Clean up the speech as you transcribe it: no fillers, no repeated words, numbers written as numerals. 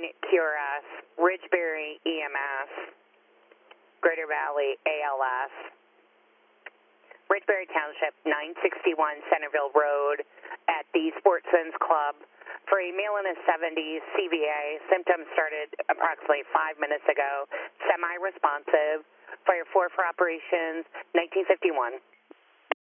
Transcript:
QRS, Ridgeberry EMS, Greater Valley ALS, Ridgeberry Township, 961 Centerville Road at the Sportsman's Club for a male in his 70s, CVA. Symptoms started approximately 5 minutes ago. Semi-responsive. Fire 4 for operations, 1951.